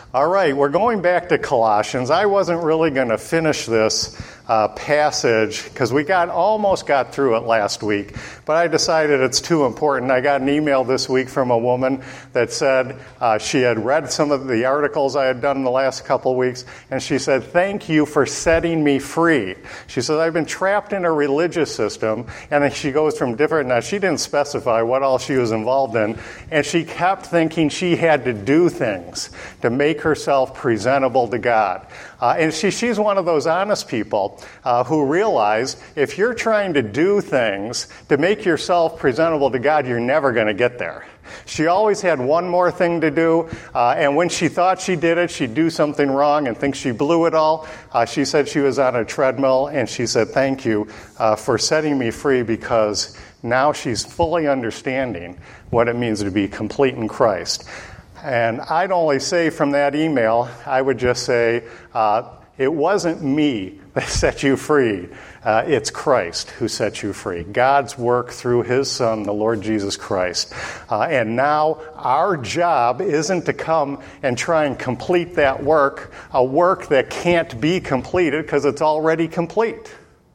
All right, we're going back to Colossians. I wasn't really going to finish this passage because we almost got through it last week, but I decided it's too important. I got an email this week from a woman that said she had read some of the articles I had done in the last couple of weeks, and she said, "Thank you for setting me free." She says, "I've been trapped in a religious system," and then she goes from different, now she didn't specify what all she was involved in, and she kept thinking she had to do things to make herself presentable to God. And she's one of those honest people who realize if you're trying to do things to make yourself presentable to God, you're never going to get there. She always had one more thing to do, and when she thought she did it, she'd do something wrong and think she blew it all. She said she was on a treadmill, and she said, "Thank you for setting me free," because now she's fully understanding what it means to be complete in Christ. And I'd only say from that email, I would just say, it wasn't me that set you free. It's Christ who set you free. God's work through His Son, the Lord Jesus Christ. And now our job isn't to come and try and complete that work, a work that can't be completed because it's already complete.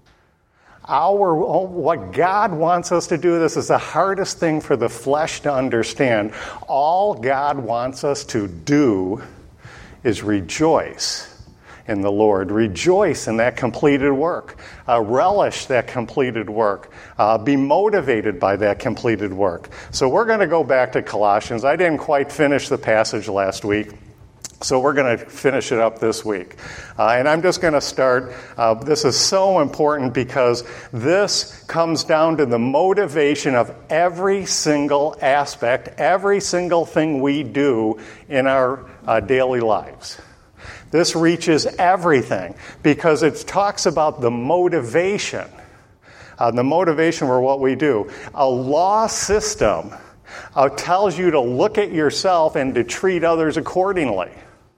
What God wants us to do, this is the hardest thing for the flesh to understand. All God wants us to do is rejoice in the Lord. Rejoice in that completed work. Relish that completed work. Be motivated by that completed work. So we're going to go back to Colossians. I didn't quite finish the passage last week, so we're going to finish it up this week. And I'm just going to start. This is so important because this comes down to the motivation of every single aspect, every single thing we do in our daily lives. This reaches everything because it talks about the motivation. The motivation for what we do. A law system tells you to look at yourself and to treat others accordingly.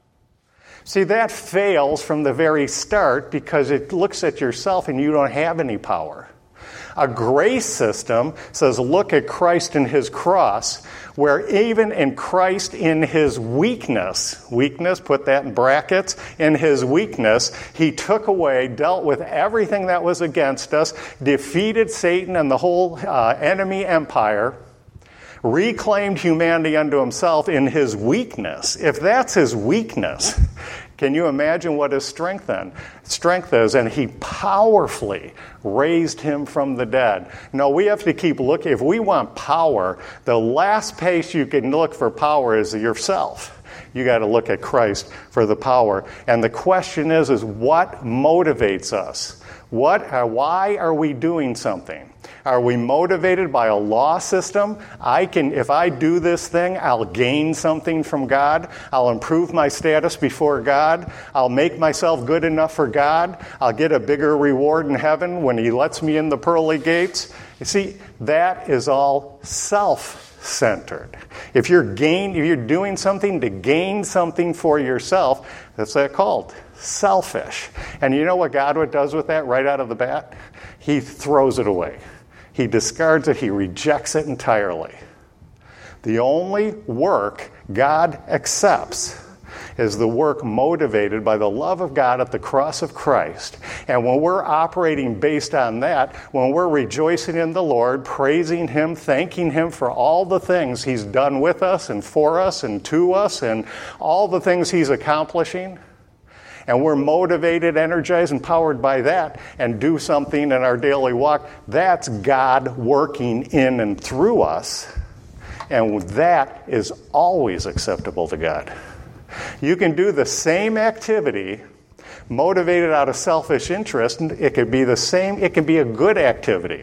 See, that fails from the very start because it looks at yourself and you don't have any power. A grace system says, look at Christ and His cross, where even in Christ in His weakness, put that in brackets, in His weakness, He took away, dealt with everything that was against us, defeated Satan and the whole enemy empire, reclaimed humanity unto Himself in His weakness. If that's His weakness, can you imagine what His strength is? And He powerfully raised Him from the dead. No, we have to keep looking. If we want power, the last place you can look for power is yourself. You got to look at Christ for the power. And the question is what motivates us? Why are we doing something? Are we motivated by a law system? If I do this thing, I'll gain something from God. I'll improve my status before God. I'll make myself good enough for God. I'll get a bigger reward in heaven when He lets me in the pearly gates. You see, that is all self-centered. If you're doing something to gain something for yourself, that's that called selfish. And you know what God does with that right out of the bat? He throws it away. He discards it. He rejects it entirely. The only work God accepts is the work motivated by the love of God at the cross of Christ. And when we're operating based on that, when we're rejoicing in the Lord, praising Him, thanking Him for all the things He's done with us and for us and to us and all the things He's accomplishing, and we're motivated, energized, and powered by that and do something in our daily walk, that's God working in and through us. And that is always acceptable to God. You can do the same activity motivated out of selfish interest. It could be the same. It can be a good activity.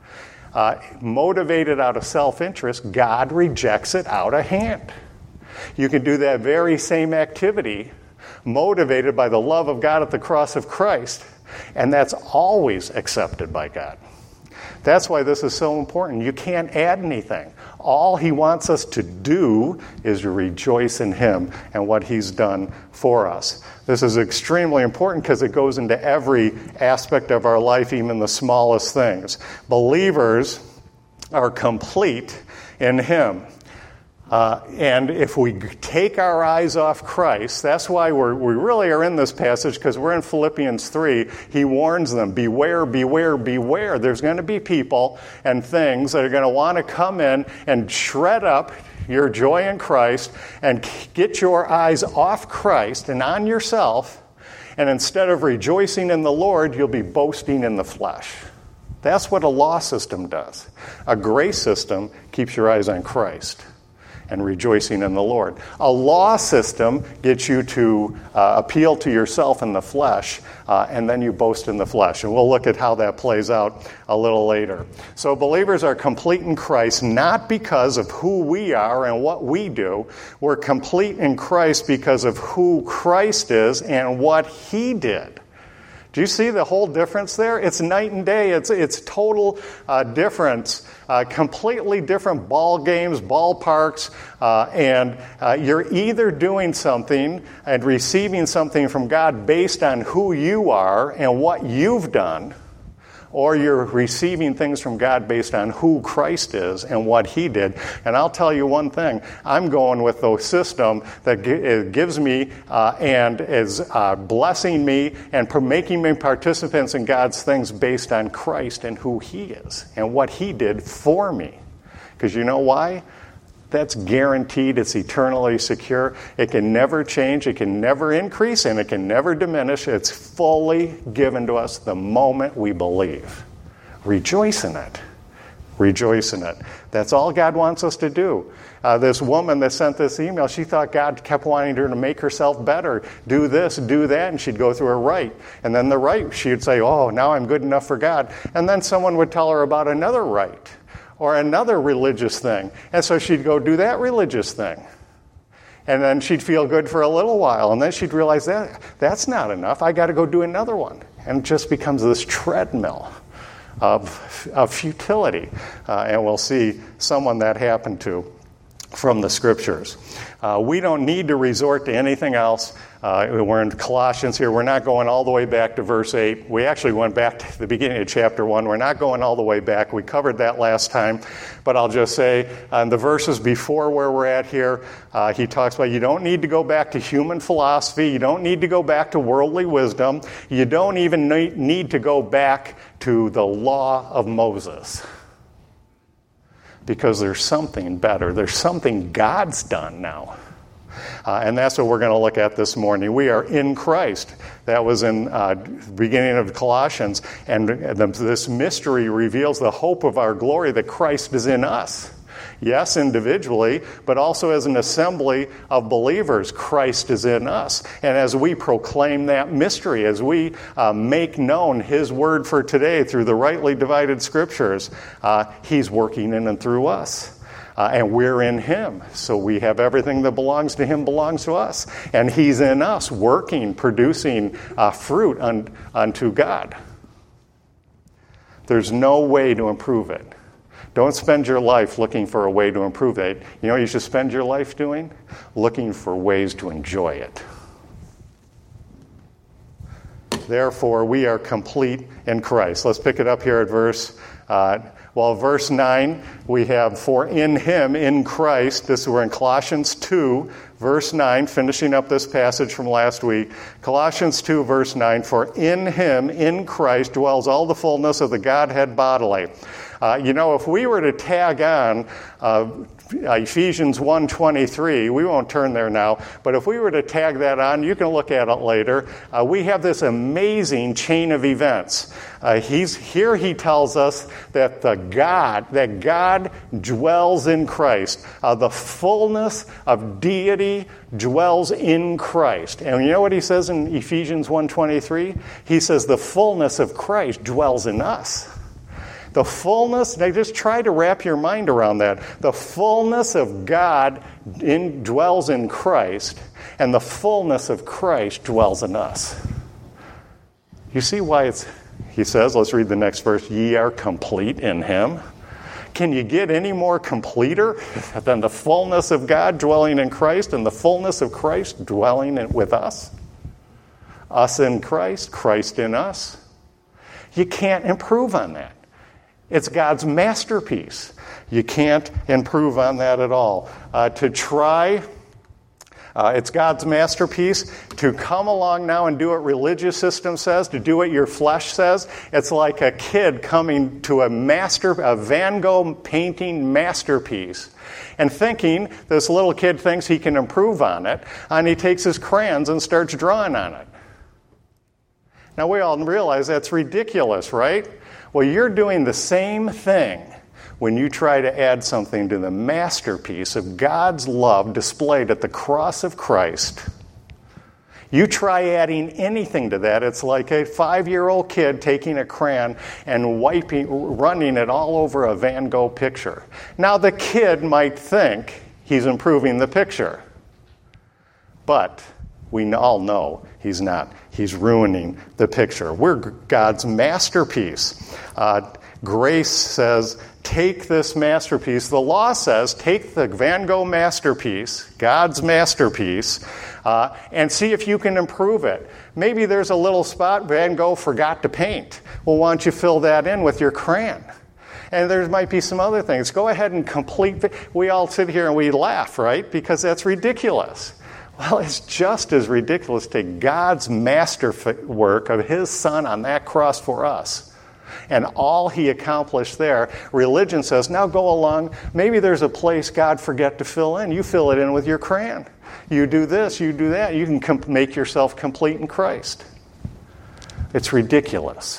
Motivated out of self-interest, God rejects it out of hand. You can do that very same activity motivated by the love of God at the cross of Christ, and that's always accepted by God. That's why this is so important. You can't add anything. All He wants us to do is rejoice in Him and what He's done for us. This is extremely important because it goes into every aspect of our life, even the smallest things. Believers are complete in Him. And if we take our eyes off Christ, that's why we really are in this passage, because we're in Philippians 3. He warns them, beware, beware, beware. There's going to be people and things that are going to want to come in and shred up your joy in Christ and get your eyes off Christ and on yourself. And instead of rejoicing in the Lord, you'll be boasting in the flesh. That's what a law system does. A grace system keeps your eyes on Christ and rejoicing in the Lord. A law system gets you to appeal to yourself in the flesh, and then you boast in the flesh. And we'll look at how that plays out a little later. So believers are complete in Christ not because of who we are and what we do. We're complete in Christ because of who Christ is and what He did. Do you see the whole difference there? It's night and day. It's total difference. Completely different ball games, ballparks, and you're either doing something and receiving something from God based on who you are and what you've done, or you're receiving things from God based on who Christ is and what He did. And I'll tell you one thing, I'm going with the system that gives me and is blessing me and making me participants in God's things based on Christ and who He is and what He did for me. Because you know why? That's guaranteed. It's eternally secure. It can never change. It can never increase, and it can never diminish. It's fully given to us the moment we believe. Rejoice in it. Rejoice in it. That's all God wants us to do. This woman that sent this email, she thought God kept wanting her to make herself better. Do this, do that, and she'd go through her right. And then the right, she'd say, oh, now I'm good enough for God. And then someone would tell her about another right, or another religious thing. And so she'd go do that religious thing. And then she'd feel good for a little while. And then she'd realize that's not enough. I got to go do another one. And it just becomes this treadmill of futility. And we'll see someone that happened to from the Scriptures. We don't need to resort to anything else. We're in Colossians here. We're not going all the way back to verse 8. We actually went back to the beginning of chapter 1. We're not going all the way back. We covered that last time. But I'll just say, the verses before where we're at here, he talks about you don't need to go back to human philosophy. You don't need to go back to worldly wisdom. You don't even need to go back to the law of Moses. Because there's something better. There's something God's done now. And that's what we're going to look at this morning. We are in Christ. That was in the beginning of Colossians. And this mystery reveals the hope of our glory that Christ is in us. Yes, individually, but also as an assembly of believers, Christ is in us. And as we proclaim that mystery, as we make known His word for today through the rightly divided Scriptures, He's working in and through us. And we're in Him. So we have everything that belongs to Him belongs to us. And He's in us, working, producing fruit unto God. There's no way to improve it. Don't spend your life looking for a way to improve it. You know what you should spend your life doing? Looking for ways to enjoy it. Therefore, we are complete in Christ. Let's pick it up here at verse 9, we have, for in Him, in Christ, we're in Colossians 2, verse 9, finishing up this passage from last week. Colossians 2, verse 9, for in Him, in Christ, dwells all the fullness of the Godhead bodily. If we were to tag on Ephesians 1:23, we won't turn there now, but if we were to tag that on, you can look at it later. We have this amazing chain of events. Here he tells us that God dwells in Christ. The fullness of deity dwells in Christ. And you know what he says in Ephesians 1:23? He says the fullness of Christ dwells in us. The fullness, now just try to wrap your mind around that. The fullness of God dwells in Christ, and the fullness of Christ dwells in us. You see why he says, let's read the next verse, ye are complete in Him. Can you get any more completer than the fullness of God dwelling in Christ and the fullness of Christ dwelling with us? Us in Christ, Christ in us. You can't improve on that. It's God's masterpiece. You can't improve on that at all. To try... it's God's masterpiece. To come along now and do what religious system says, to do what your flesh says, it's like a kid coming to a Van Gogh painting masterpiece and thinking, this little kid thinks he can improve on it, and he takes his crayons and starts drawing on it. Now we all realize that's ridiculous, right? Well, you're doing the same thing when you try to add something to the masterpiece of God's love displayed at the cross of Christ. You try adding anything to that, it's like a 5-year-old kid taking a crayon and running it all over a Van Gogh picture. Now the kid might think he's improving the picture, but we all know he's not. He's ruining the picture. We're God's masterpiece. Grace says, take this masterpiece. The law says, take the Van Gogh masterpiece, God's masterpiece, and see if you can improve it. Maybe there's a little spot Van Gogh forgot to paint. Well, why don't you fill that in with your crayon? And there might be some other things. Go ahead and complete. We all sit here and we laugh, right? Because that's ridiculous. Well, it's just as ridiculous to take God's masterwork of His Son on that cross for us. And all He accomplished there. Religion says, now go along. Maybe there's a place God forgot to fill in. You fill it in with your crayon. You do this, you do that. You can make yourself complete in Christ. It's ridiculous.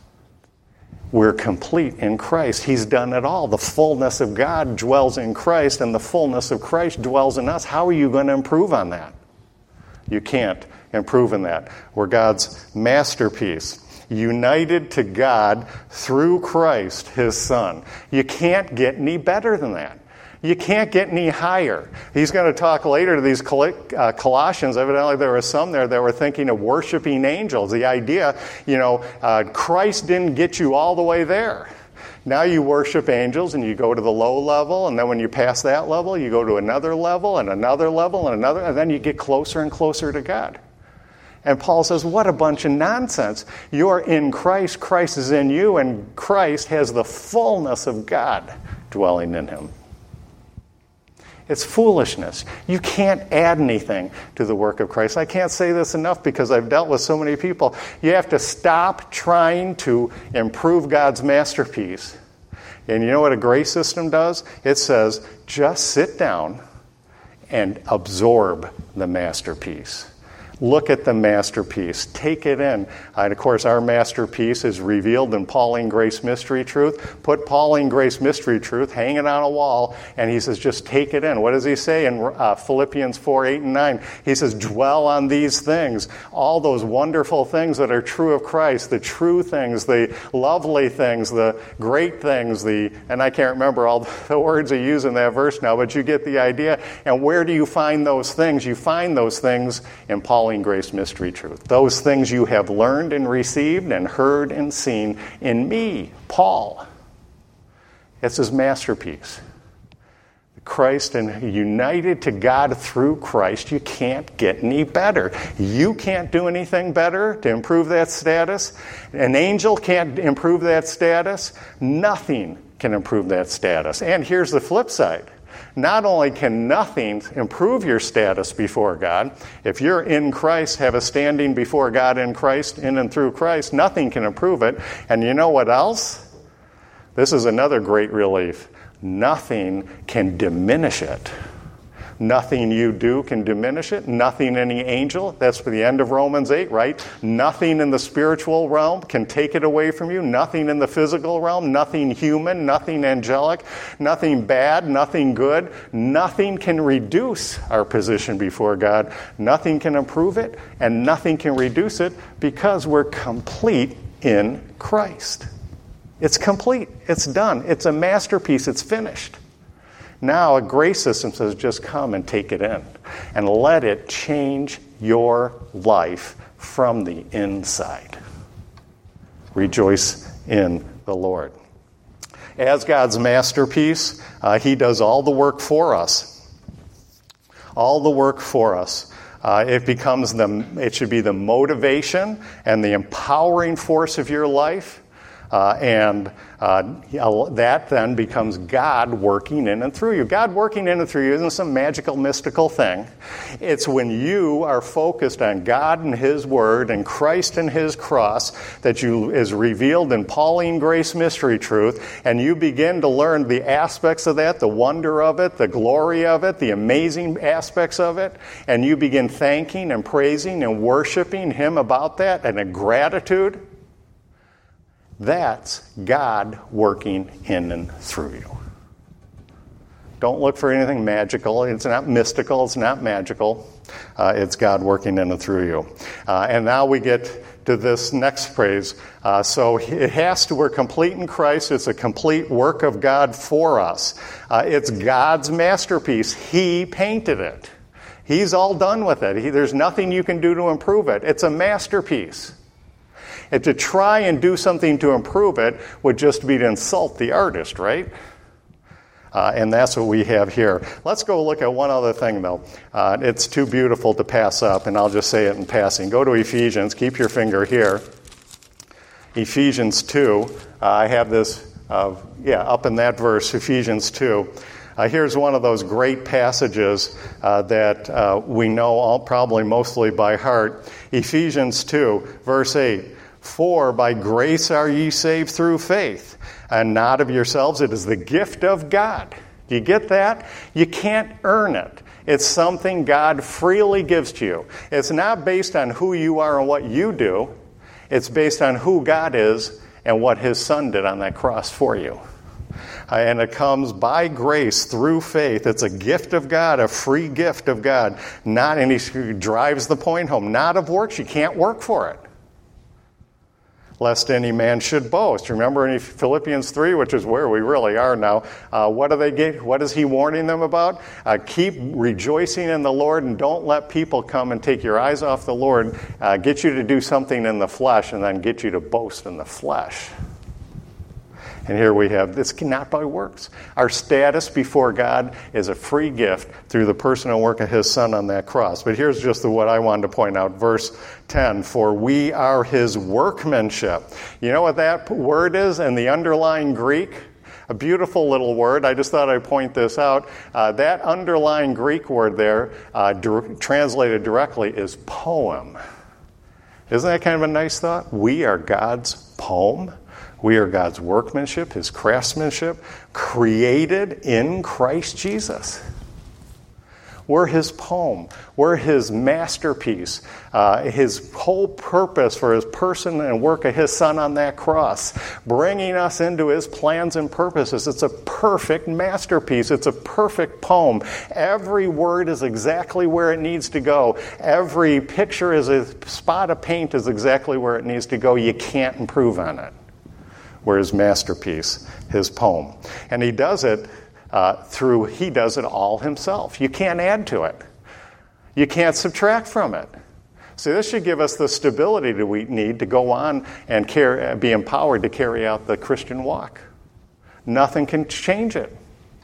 We're complete in Christ. He's done it all. The fullness of God dwells in Christ, and the fullness of Christ dwells in us. How are you going to improve on that? You can't improve in that. We're God's masterpiece, united to God through Christ, His Son. You can't get any better than that. You can't get any higher. He's going to talk later to these Colossians. Evidently, there were some there that were thinking of worshiping angels. The idea, Christ didn't get you all the way there. Now you worship angels and you go to the low level, and then when you pass that level, you go to another level and another level and another, and then you get closer and closer to God. And Paul says, what a bunch of nonsense. You're in Christ, Christ is in you, and Christ has the fullness of God dwelling in Him. It's foolishness. You can't add anything to the work of Christ. I can't say this enough because I've dealt with so many people. You have to stop trying to improve God's masterpiece. And you know what a grace system does? It says, just sit down and absorb the masterpiece. Look at the masterpiece. Take it in. And of course, our masterpiece is revealed in Pauline Grace Mystery Truth. Put Pauline Grace Mystery Truth, hang it on a wall, and he says, just take it in. What does he say in Philippians 4, 8, and 9? He says, dwell on these things, all those wonderful things that are true of Christ, the true things, the lovely things, the great things, and I can't remember all the words he used in that verse now, but you get the idea. And where do you find those things? You find those things in Pauline Grace Mystery Truth. Those things you have learned and received and heard and seen in me, Paul. It's his masterpiece. Christ and united to God through Christ, you can't get any better. You can't do anything better to improve that status. An angel can't improve that status. Nothing can improve that status. And here's the flip side. Not only can nothing improve your status before God, if you're in Christ, have a standing before God in Christ, in and through Christ, nothing can improve it. And you know what else? This is another great relief. Nothing can diminish it. Nothing you do can diminish it. Nothing any angel. That's for the end of Romans 8, right? Nothing in the spiritual realm can take it away from you. Nothing in the physical realm. Nothing human. Nothing angelic. Nothing bad. Nothing good. Nothing can reduce our position before God. Nothing can improve it. And nothing can reduce it because we're complete in Christ. It's complete. It's done. It's a masterpiece. It's finished. Now a grace system says just come and take it in and let it change your life from the inside. Rejoice in the Lord. As God's masterpiece, He does all the work for us. All the work for us. It should be the motivation and the empowering force of your life. That then becomes God working in and through you. God working in and through you isn't some magical, mystical thing. It's when you are focused on God and His Word and Christ and His cross that is revealed in Pauline grace mystery truth, and you begin to learn the aspects of that, the wonder of it, the glory of it, the amazing aspects of it, and you begin thanking and praising and worshiping Him about that and in gratitude. That's God working in and through you. Don't look for anything magical. It's not mystical. It's not magical. It's God working in and through you. And now we get to this next phrase. So we're complete in Christ. It's a complete work of God for us. It's God's masterpiece. He painted it. He's all done with it. There's nothing you can do to improve it. It's a masterpiece. And to try and do something to improve it would just be to insult the artist, right? And that's what we have here. Let's go look at one other thing, though. It's too beautiful to pass up, and I'll just say it in passing. Go to Ephesians. Keep your finger here. Ephesians 2. I have this, up in that verse, Ephesians 2. Here's one of those great passages that we know all probably mostly by heart. Ephesians 2, verse 8. For by grace are ye saved through faith, and not of yourselves. It is the gift of God. Do you get that? You can't earn it. It's something God freely gives to you. It's not based on who you are and what you do. It's based on who God is and what His Son did on that cross for you. And it comes by grace through faith. It's a gift of God, a free gift of God. And He drives the point home. Not of works. You can't work for it. Lest any man should boast. Remember in Philippians 3, which is where we really are now, what do they get? What is he warning them about? Keep rejoicing in the Lord, and don't let people come and take your eyes off the Lord, get you to do something in the flesh, and then get you to boast in the flesh. And here we have, this not by works. Our status before God is a free gift through the personal work of His Son on that cross. But here's just what I wanted to point out. Verse 10, for we are His workmanship. You know what that word is in the underlying Greek? A beautiful little word. I just thought I'd point this out. That underlying Greek word there, translated directly, is poem. Isn't that kind of a nice thought? We are God's poem. We are God's workmanship, His craftsmanship, created in Christ Jesus. We're His poem. We're His masterpiece. His whole purpose for His person and work of His Son on that cross, bringing us into His plans and purposes. It's a perfect masterpiece. It's a perfect poem. Every word is exactly where it needs to go. Every picture is a spot of paint is exactly where it needs to go. You can't improve on it. We're His masterpiece, His poem. And He does it He does it all Himself. You can't add to it. You can't subtract from it. So this should give us the stability that we need to go on and be empowered to carry out the Christian walk. Nothing can change it.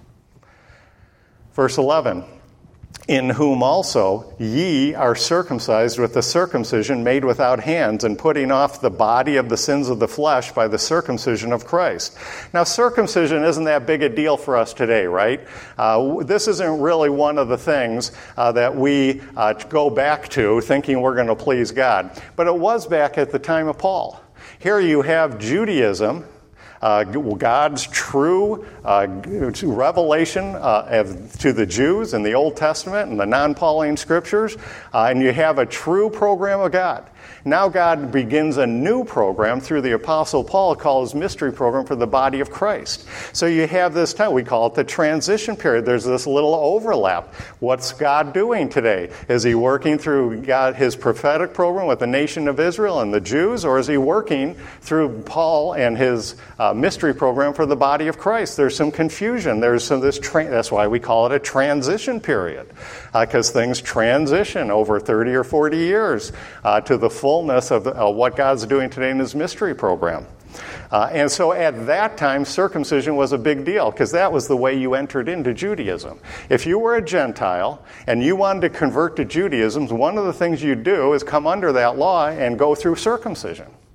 Verse 11. In whom also ye are circumcised with the circumcision made without hands, and putting off the body of the sins of the flesh by the circumcision of Christ. Now, circumcision isn't that big a deal for us today, right? This isn't really one of the things that we go back to thinking we're going to please God. But it was back at the time of Paul. Here you have Judaism, God's true revelation to the Jews in the Old Testament and the non-Pauline scriptures, and you have a true program of God. Now God begins a new program through the Apostle Paul called his mystery program for the body of Christ. So you have this time, we call it the transition period. There's this little overlap. What's God doing today? Is He working through His prophetic program with the nation of Israel and the Jews, or is He working through Paul and his mystery program for the body of Christ? There's some confusion. There's some that's why we call it a transition period, because things transition over 30 or 40 years to the fullness of what God's doing today in His mystery program. And so at that time, circumcision was a big deal, because that was the way you entered into Judaism. If you were a Gentile and you wanted to convert to Judaism, one of the things you do is come under that law and go through circumcision.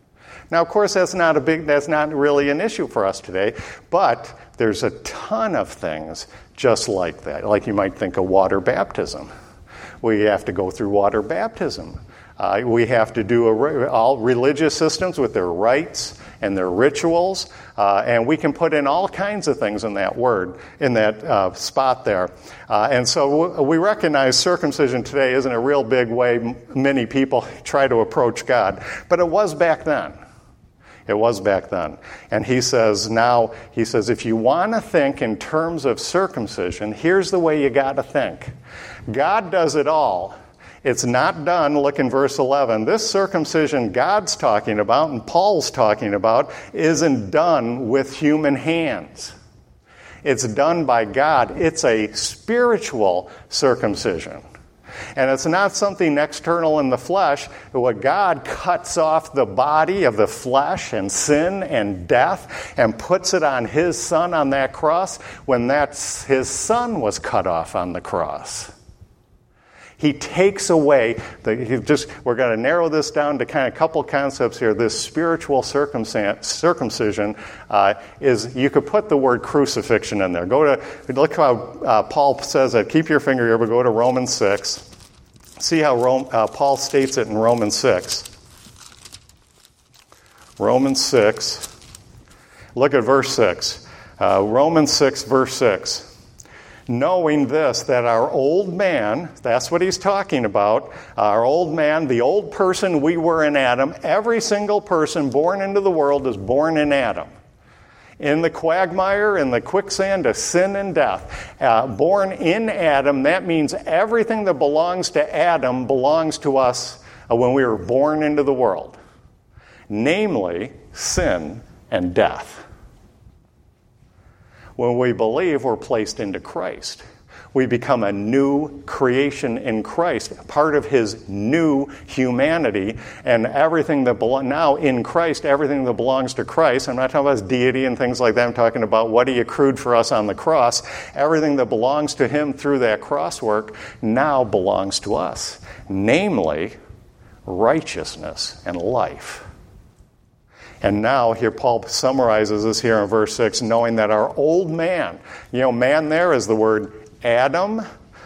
Now, of course, that's not really an issue for us today, but there's a ton of things just like that. Like you might think of water baptism. We have to go through water baptism. We have to do all religious systems with their rites and their rituals, and we can put in all kinds of things in that spot there. And so we recognize circumcision today isn't a real big way many people try to approach God, but it was back then. It was back then. And he says, if you want to think in terms of circumcision, here's the way you got to think. God does it all. It's not done, look in verse 11. This circumcision God's talking about and Paul's talking about isn't done with human hands. It's done by God. It's a spiritual circumcision. And it's not something external in the flesh. What God cuts off the body of the flesh and sin and death and puts it on his son on that cross when his son was cut off on the cross. He takes away, we're going to narrow this down to kind of a couple concepts here. This spiritual circumcision is, you could put the word crucifixion in there. Look how Paul says that. Keep your finger here, but go to Romans 6. See how Paul states it in Romans 6. Romans 6. Look at verse 6. Romans 6, verse 6. Knowing this, that our old man, that's what he's talking about, our old man, the old person we were in Adam, every single person born into the world is born in Adam. In the quagmire, in the quicksand of sin and death. Born in Adam, that means everything that belongs to Adam belongs to us when we were born into the world. Namely, sin and death. When we believe, we're placed into Christ. We become a new creation in Christ, part of his new humanity, and everything that now in Christ, everything that belongs to Christ. I'm not talking about his deity and things like that. I'm talking about what he accrued for us on the cross. Everything that belongs to him through that cross work now belongs to us, namely righteousness and life. And now, here Paul summarizes this here in verse 6, knowing that our old man, man there is the word Adam,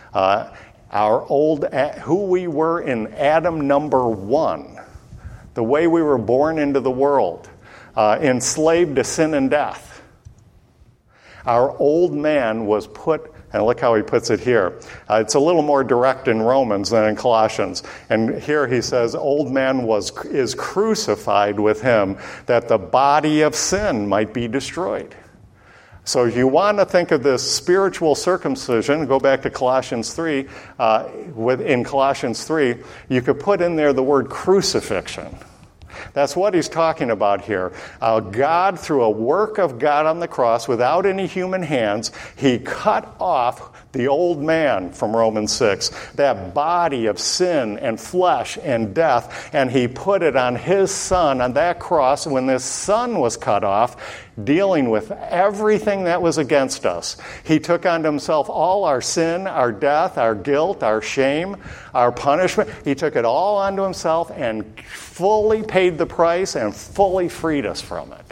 who we were in Adam number 1, the way we were born into the world, enslaved to sin and death. Our old man was put, and look how he puts it here. It's a little more direct in Romans than in Colossians. And here he says, old man is crucified with him, that the body of sin might be destroyed. So if you want to think of this spiritual circumcision, go back to Colossians 3. In Colossians 3, you could put in there the word crucifixion. That's what he's talking about here. God, through a work of God on the cross, without any human hands, he cut off the old man from Romans 6, that body of sin and flesh and death, and he put it on his son on that cross. When this son was cut off, dealing with everything that was against us, he took unto himself all our sin, our death, our guilt, our shame, our punishment. He took it all onto himself and fully paid the price and fully freed us from it.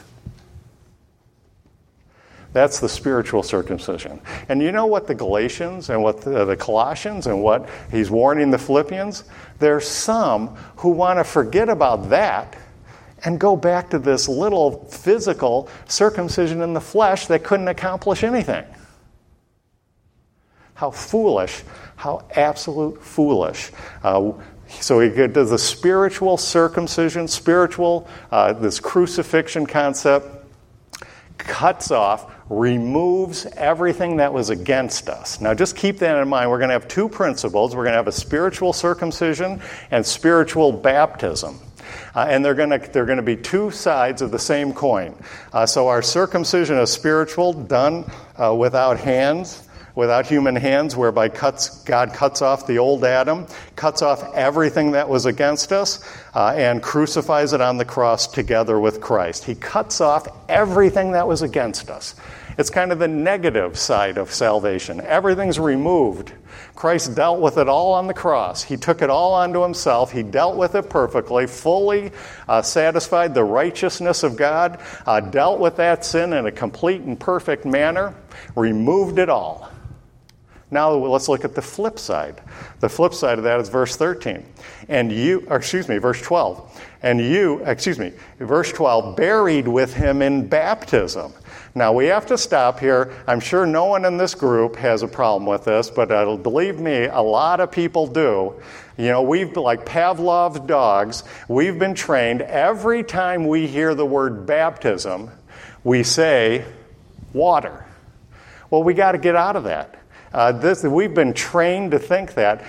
That's the spiritual circumcision. And you know what the Galatians and what the Colossians and what he's warning the Philippians? There's some who want to forget about that and go back to this little physical circumcision in the flesh that couldn't accomplish anything. How foolish, how absolute foolish. So he does the spiritual circumcision, this crucifixion concept, cuts off, removes everything that was against us. Now just keep that in mind. We're going to have two principles. We're going to have a spiritual circumcision and spiritual baptism. And they're going to be two sides of the same coin. So our circumcision is spiritual, done without hands, without human hands, whereby God cuts off the old Adam, cuts off everything that was against us, and crucifies it on the cross together with Christ. He cuts off everything that was against us. It's kind of the negative side of salvation. Everything's removed. Christ dealt with it all on the cross. He took it all onto himself. He dealt with it perfectly, fully satisfied the righteousness of God, dealt with that sin in a complete and perfect manner, removed it all. Now let's look at the flip side. The flip side of that is verse 13. Verse 12. Verse 12, buried with him in baptism. Now we have to stop here. I'm sure no one in this group has a problem with this, but believe me, a lot of people do. You know, we've, like Pavlov's dogs, we've been trained every time we hear the word baptism, we say water. Well, we got to get out of that. We've been trained to think that.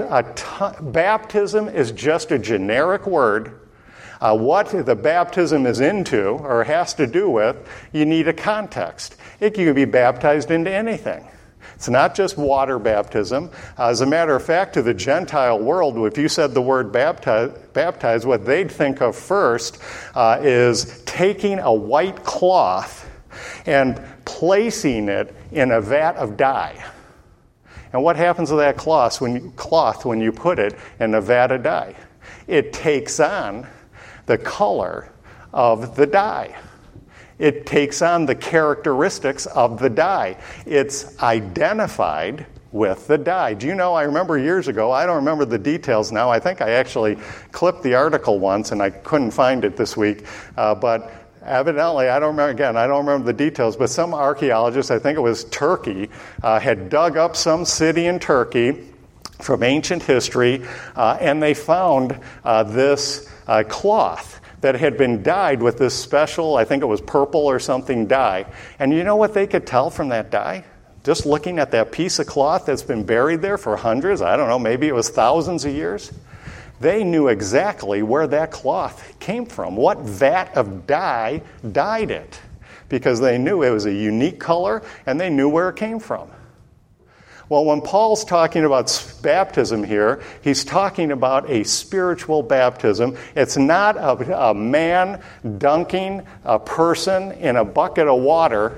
Baptism is just a generic word. What the baptism is into or has to do with, you need a context. You can be baptized into anything. It's not just water baptism. As a matter of fact, to the Gentile world, if you said the word baptize, what they'd think of first is taking a white cloth and placing it in a vat of dye. And what happens to that cloth when you put it in a vat of dye? It takes on the color of the dye. It takes on the characteristics of the dye. It's identified with the dye. Do you know, I remember years ago, I don't remember the details now. I think I actually clipped the article once and I couldn't find it this week. But evidently, I don't remember the details, but some archaeologists, I think it was Turkey, had dug up some city in Turkey from ancient history, and they found this cloth that had been dyed with this special, I think it was purple or something dye. And you know what they could tell from that dye? Just looking at that piece of cloth that's been buried there for hundreds, I don't know, maybe it was thousands of years. They knew exactly where that cloth came from, what vat of dye dyed it, because they knew it was a unique color and they knew where it came from. Well, when Paul's talking about baptism here, he's talking about a spiritual baptism. It's not a man dunking a person in a bucket of water.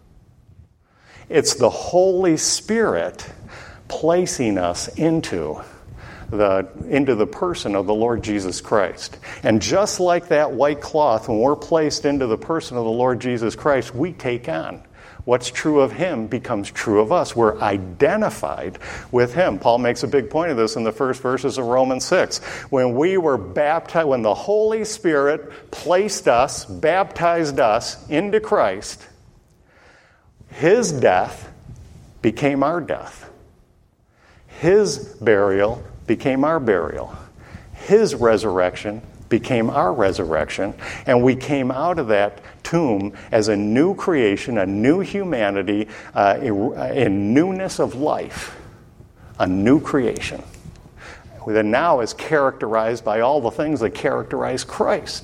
It's the Holy Spirit placing us into the person of the Lord Jesus Christ. And just like that white cloth, when we're placed into the person of the Lord Jesus Christ, we take on. What's true of him becomes true of us. We're identified with him. Paul makes a big point of this in the first verses of Romans 6. When we were baptized, when the Holy Spirit baptized us into Christ, his death became our death. His burial became our burial. His resurrection became our resurrection, and we came out of that tomb as a new creation, a new humanity, a newness of life, a new creation that now is characterized by all the things that characterize Christ.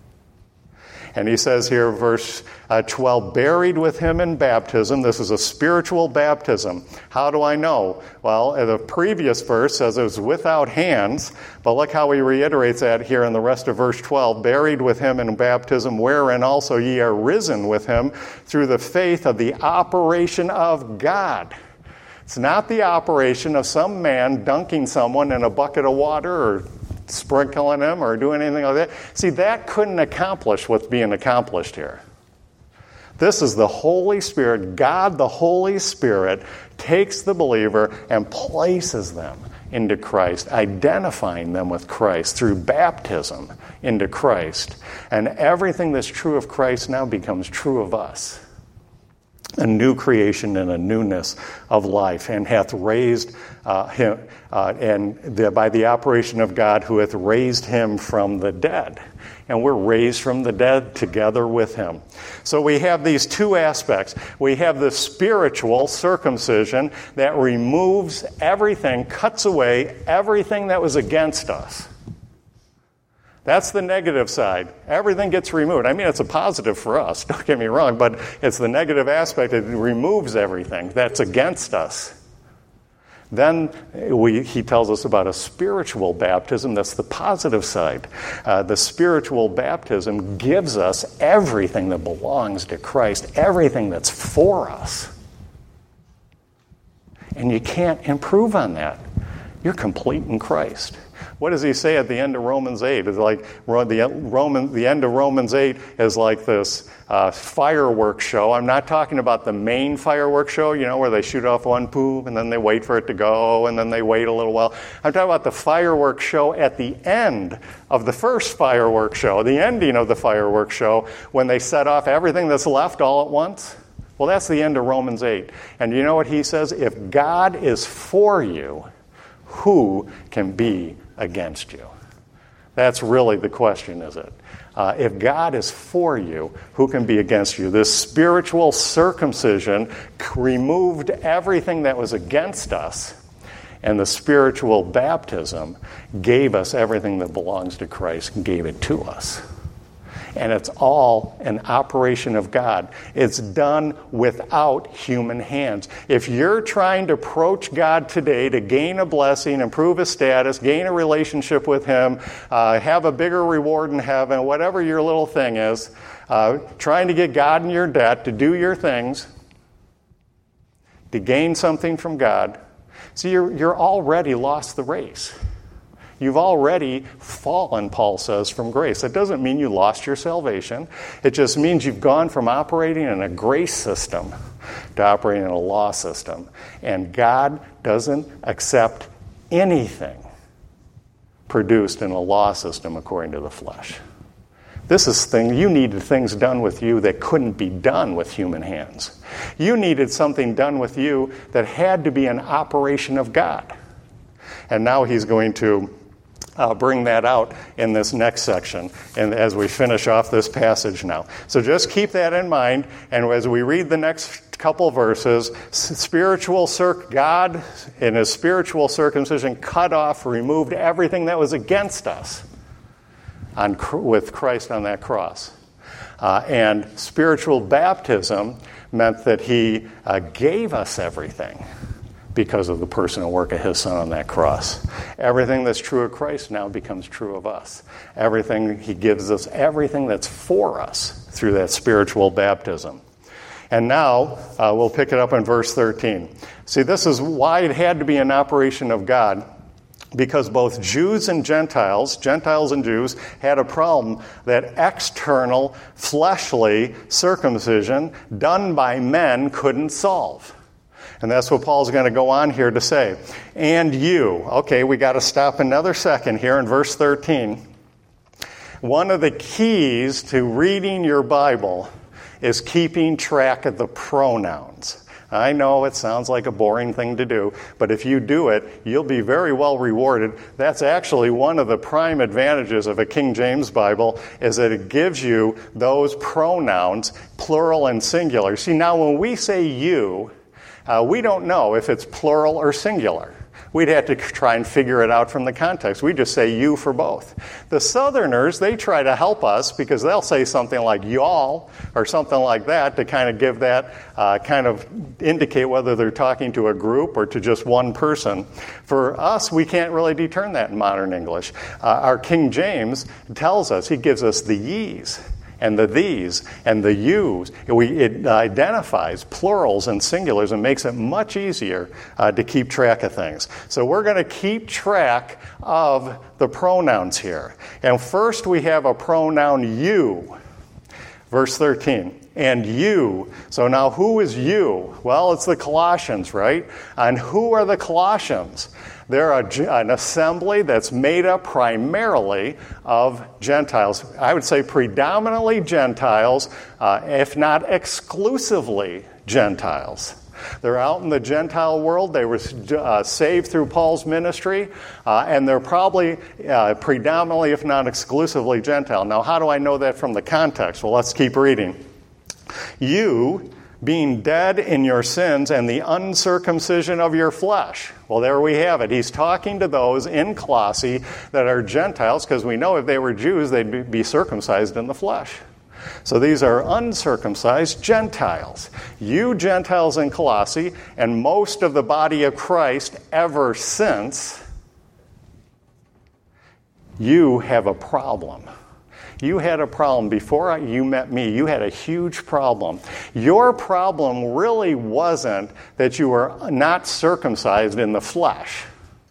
And he says here, verse 12, buried with him in baptism. This is a spiritual baptism. How do I know? Well, the previous verse says it was without hands, but look how he reiterates that here in the rest of verse 12. Buried with him in baptism, wherein also ye are risen with him through the faith of the operation of God. It's not the operation of some man dunking someone in a bucket of water or sprinkling him or doing anything like that. See, that couldn't accomplish what's being accomplished here. This is the Holy Spirit. God, the Holy Spirit, takes the believer and places them into Christ, identifying them with Christ through baptism into Christ. And everything that's true of Christ now becomes true of us. A new creation and a newness of life, and hath raised him, by the operation of God, who hath raised him from the dead. And we're raised from the dead together with him. So we have these two aspects. We have the spiritual circumcision that removes everything, cuts away everything that was against us. That's the negative side. Everything gets removed. I mean, it's a positive for us, don't get me wrong, but it's the negative aspect. It removes everything that's against us. Then he tells us about a spiritual baptism. That's the positive side. The spiritual baptism gives us everything that belongs to Christ, everything that's for us. And you can't improve on that. You're complete in Christ. What does he say at the end of Romans 8? It's like the end of Romans 8 is like this fireworks show. I'm not talking about the main fireworks show, where they shoot off one poop and then they wait for it to go and then they wait a little while. I'm talking about the fireworks show at the end of the first fireworks show, the ending of the fireworks show, when they set off everything that's left all at once. Well, that's the end of Romans 8. And you know what he says? If God is for you, who can be against you? That's really the question, is it? If God is for you, who can be against you? This spiritual circumcision removed everything that was against us, and the spiritual baptism gave us everything that belongs to Christ and gave it to us. And it's all an operation of God. It's done without human hands. If you're trying to approach God today to gain a blessing, improve a status, gain a relationship with Him, have a bigger reward in heaven, whatever your little thing is, trying to get God in your debt, to do your things, to gain something from God, see, you're already lost the race. You've already fallen, Paul says, from grace. That doesn't mean you lost your salvation. It just means you've gone from operating in a grace system to operating in a law system. And God doesn't accept anything produced in a law system according to the flesh. You needed things done with you that couldn't be done with human hands. You needed something done with you that had to be an operation of God. And now he's going to bring that out in this next section, and as we finish off this passage now. So just keep that in mind, and as we read the next couple verses, God in His spiritual circumcision cut off, removed everything that was against us with Christ on that cross. And spiritual baptism meant that He gave us everything because of the person and work of His Son on that cross. Everything that's true of Christ now becomes true of us. He gives us everything that's for us through that spiritual baptism. And now, we'll pick it up in verse 13. See, this is why it had to be an operation of God, because both Jews and Gentiles and Jews, had a problem that external, fleshly circumcision done by men couldn't solve. And that's what Paul's going to go on here to say. And you. Okay, we got to stop another second here in verse 13. One of the keys to reading your Bible is keeping track of the pronouns. I know it sounds like a boring thing to do, but if you do it, you'll be very well rewarded. That's actually one of the prime advantages of a King James Bible, is that it gives you those pronouns, plural and singular. See, now when we say you, we don't know if it's plural or singular. We'd have to try and figure it out from the context. We just say you for both. The Southerners, they try to help us because they'll say something like y'all or something like that to kind of give that, kind of indicate whether they're talking to a group or to just one person. For us, we can't really determine that in modern English. Our King James tells us, he gives us the ye's and the these and the yous. It identifies plurals and singulars and makes it much easier to keep track of things. So we're going to keep track of the pronouns here. And first we have a pronoun you. Verse 13. And you. So now who is you? Well, it's the Colossians, right? And who are the Colossians? They're an assembly that's made up primarily of Gentiles. I would say predominantly Gentiles, if not exclusively Gentiles. They're out in the Gentile world. They were saved through Paul's ministry, and they're probably predominantly, if not exclusively, Gentile. Now, how do I know that from the context? Well, let's keep reading. You, being dead in your sins and the uncircumcision of your flesh. Well, there we have it. He's talking to those in Colossae that are Gentiles, because we know if they were Jews, they'd be circumcised in the flesh. So these are uncircumcised Gentiles. You Gentiles in Colossae, and most of the body of Christ ever since, you have a problem. You had a problem before you met me. You had a huge problem. Your problem really wasn't that you were not circumcised in the flesh.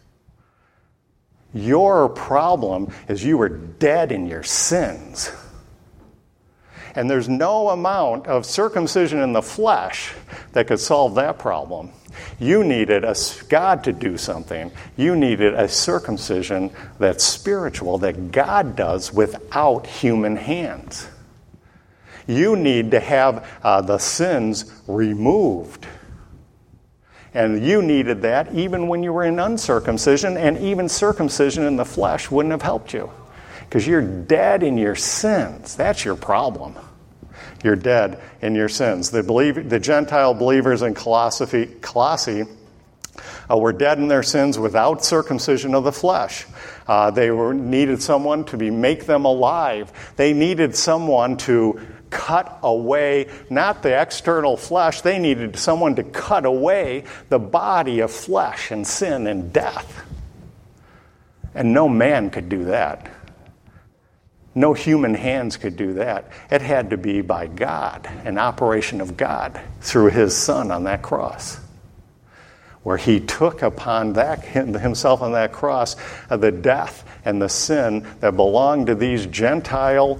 Your problem is you were dead in your sins. And there's no amount of circumcision in the flesh that could solve that problem. You needed God to do something. You needed a circumcision that's spiritual, that God does without human hands. You need to have the sins removed. And you needed that even when you were in uncircumcision, and even circumcision in the flesh wouldn't have helped you. Because you're dead in your sins. That's your problem. You're dead in your sins. The Gentile believers in Colossae were dead in their sins without circumcision of the flesh. They needed someone to make them alive. They needed someone to cut away, not the external flesh, they needed someone to cut away the body of flesh and sin and death. And no man could do that. No human hands could do that. It had to be by God, an operation of God through his Son on that cross, where he took upon himself on that cross the death and the sin that belonged to these Gentile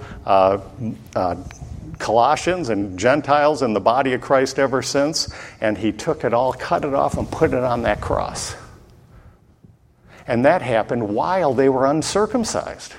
Colossians and Gentiles in the body of Christ ever since, and he took it all, cut it off, and put it on that cross. And that happened while they were uncircumcised.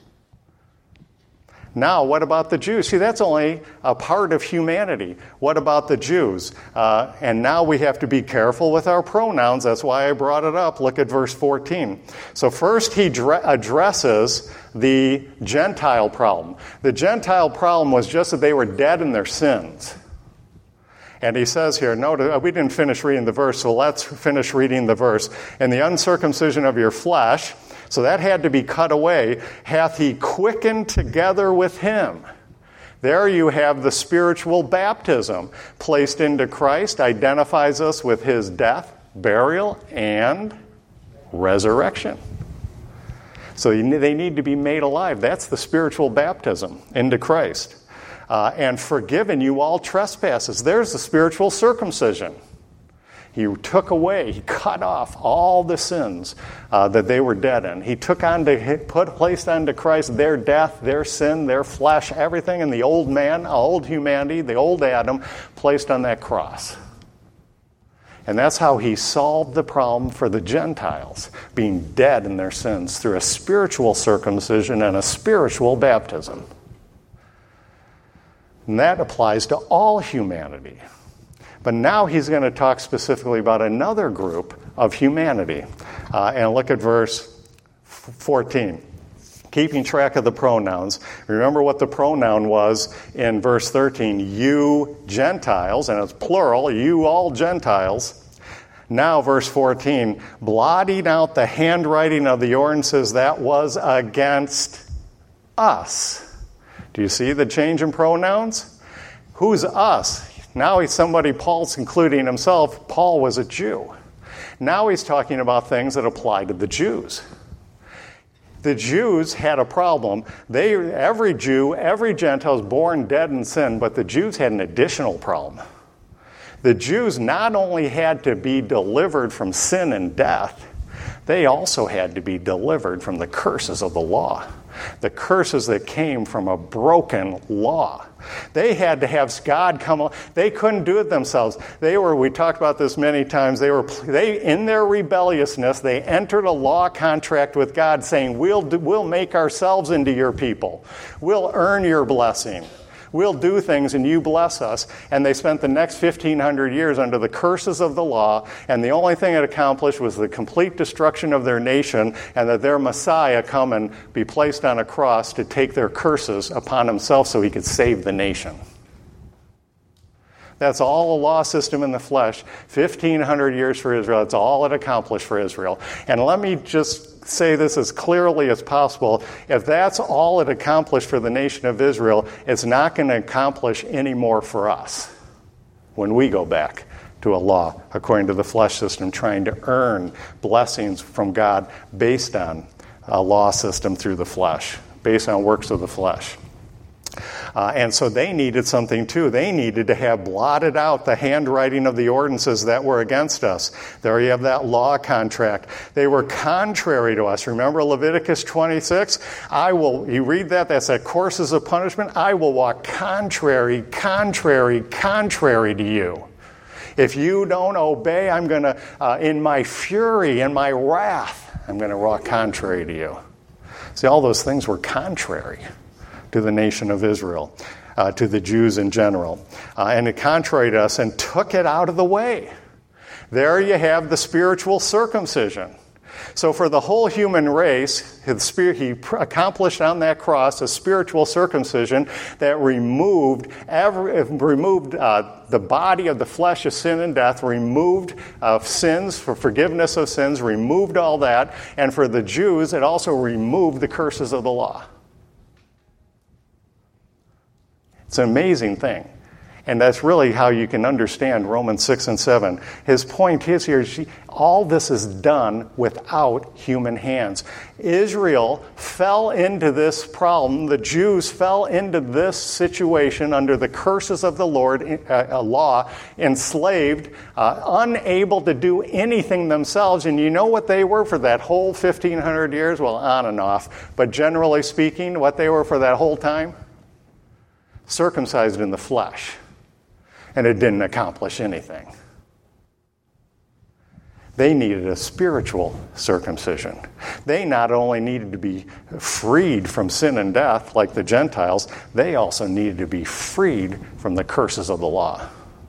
Now, what about the Jews? See, that's only a part of humanity. What about the Jews? And now we have to be careful with our pronouns. That's why I brought it up. Look at verse 14. So first he addresses the Gentile problem. The Gentile problem was just that they were dead in their sins. And he says here, notice, we didn't finish reading the verse, so let's finish reading the verse. And the uncircumcision of your flesh, so that had to be cut away, hath he quickened together with him. There you have the spiritual baptism placed into Christ, identifies us with his death, burial, and resurrection. So they need to be made alive. That's the spiritual baptism into Christ. And forgiven you all trespasses. There's the spiritual circumcision. He took away, he cut off all the sins that they were dead in. He placed onto Christ their death, their sin, their flesh, everything in the old man, old humanity, the old Adam, placed on that cross. And that's how he solved the problem for the Gentiles, being dead in their sins through a spiritual circumcision and a spiritual baptism. And that applies to all humanity. But now he's going to talk specifically about another group of humanity. And look at verse 14. Keeping track of the pronouns. Remember what the pronoun was in verse 13. You Gentiles, and it's plural, you all Gentiles. Now, verse 14, blotting out the handwriting of the ordinances that was against us. Do you see the change in pronouns? Who's us? Now he's somebody, Paul's including himself. Paul was a Jew. Now he's talking about things that apply to the Jews. The Jews had a problem. Every Jew, every Gentile was born dead in sin, but the Jews had an additional problem. The Jews not only had to be delivered from sin and death, they also had to be delivered from the curses of the law. The curses that came from a broken law. They had to have God come. They couldn't do it themselves. We talked about this many times. They in their rebelliousness, they entered a law contract with God saying, we'll make ourselves into your people. We'll earn your blessing. We'll do things and you bless us. And they spent the next 1,500 years under the curses of the law, and the only thing it accomplished was the complete destruction of their nation, and that their Messiah come and be placed on a cross to take their curses upon himself so he could save the nation. That's all a law system in the flesh. 1,500 years for Israel. That's all it accomplished for Israel. And let me just say this as clearly as possible. If that's all it accomplished for the nation of Israel, it's not going to accomplish any more for us when we go back to a law according to the flesh system, trying to earn blessings from God based on a law system through the flesh, based on works of the flesh. And so they needed something too. They needed to have blotted out the handwriting of the ordinances that were against us. There you have that law contract. They were contrary to us. Remember Leviticus 26? You read that, that's that courses of punishment. I will walk contrary to you. If you don't obey, I'm going to, in my fury, in my wrath, I'm going to walk contrary to you. See, all those things were contrary to the nation of Israel, to the Jews in general. And it contrary to us and took it out of the way. There you have the spiritual circumcision. So for the whole human race, he accomplished on that cross a spiritual circumcision that removed the body of the flesh of sin and death, removed sins for forgiveness of sins, removed all that. And for the Jews, it also removed the curses of the law. It's an amazing thing. And that's really how you can understand Romans 6 and 7. His point is here, all this is done without human hands. Israel fell into this problem. The Jews fell into this situation under the curses of the Lord, law, enslaved, unable to do anything themselves. And you know what they were for that whole 1,500 years? Well, on and off. But generally speaking, what they were for that whole time? Circumcised in the flesh, and it didn't accomplish anything. They needed a spiritual circumcision. They not only needed to be freed from sin and death like the Gentiles, they also needed to be freed from the curses of the law.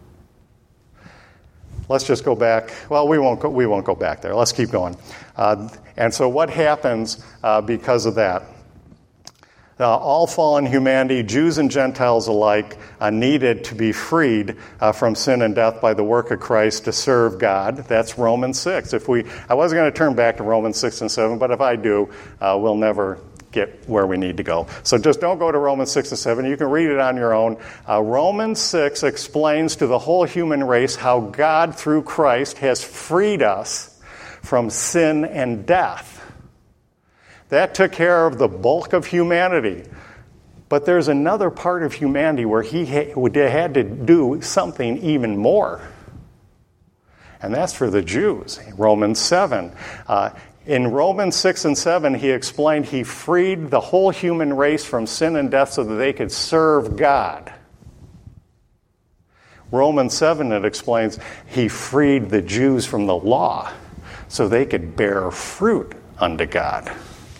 Let's just go back. Well, we won't go back there. Let's keep going. And so what happens because of that? All fallen humanity, Jews and Gentiles alike, needed to be freed from sin and death by the work of Christ to serve God. That's Romans 6. I wasn't going to turn back to Romans 6 and 7, but if I do, we'll never get where we need to go. So just don't go to Romans 6 and 7. You can read it on your own. Romans 6 explains to the whole human race how God, through Christ, has freed us from sin and death. That took care of the bulk of humanity. But there's another part of humanity where he had to do something even more. And that's for the Jews. Romans 7. In Romans 6 and 7, he explained he freed the whole human race from sin and death so that they could serve God. Romans 7, it explains he freed the Jews from the law so they could bear fruit unto God.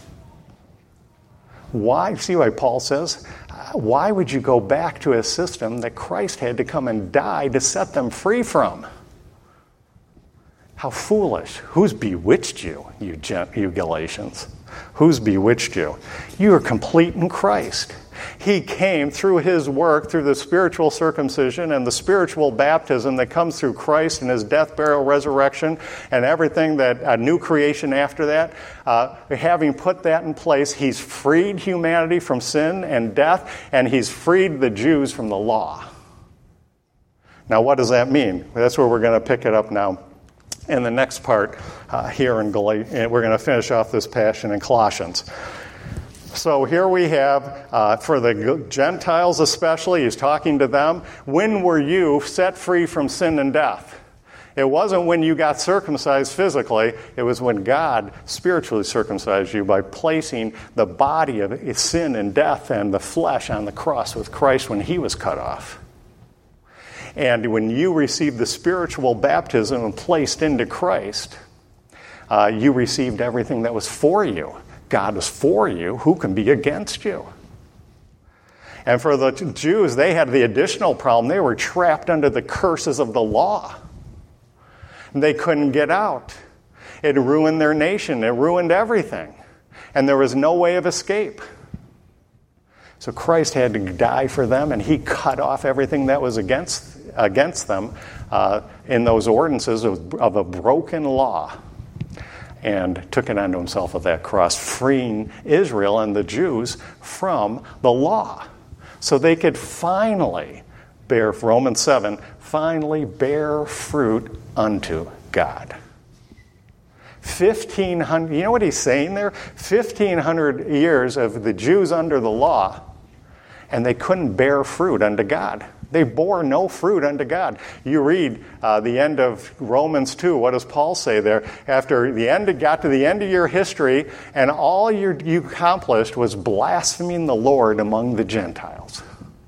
Why? See why Paul says, why would you go back to a system that Christ had to come and die to set them free from? How foolish. Who's bewitched you, you Galatians? Who's bewitched you? You are complete in Christ. He came through his work, through the spiritual circumcision and the spiritual baptism that comes through Christ and his death, burial, resurrection, and everything that a new creation after that. Having put that in place, he's freed humanity from sin and death, and he's freed the Jews from the law. Now, what does that mean? That's where we're going to pick it up now. In the next part here in Galatians, we're going to finish off this passion in Colossians. So here we have, for the Gentiles especially, he's talking to them, when were you set free from sin and death? It wasn't when you got circumcised physically, it was when God spiritually circumcised you by placing the body of sin and death and the flesh on the cross with Christ when he was cut off. And when you received the spiritual baptism and placed into Christ, you received everything that was for you. God is for you. Who can be against you? And for the Jews, they had the additional problem. They were trapped under the curses of the law. They couldn't get out. It ruined their nation. It ruined everything. And there was no way of escape. So Christ had to die for them, and he cut off everything that was against them in those ordinances of a broken law, and took it onto himself at that cross, freeing Israel and the Jews from the law. So they could finally bear, Romans 7, finally bear fruit unto God. 1,500, you know what he's saying there? 1,500 years of the Jews under the law, and they couldn't bear fruit unto God. They bore no fruit unto God. You read the end of Romans 2. What does Paul say there? After got to the end of your history, and all you accomplished was blaspheming the Lord among the Gentiles.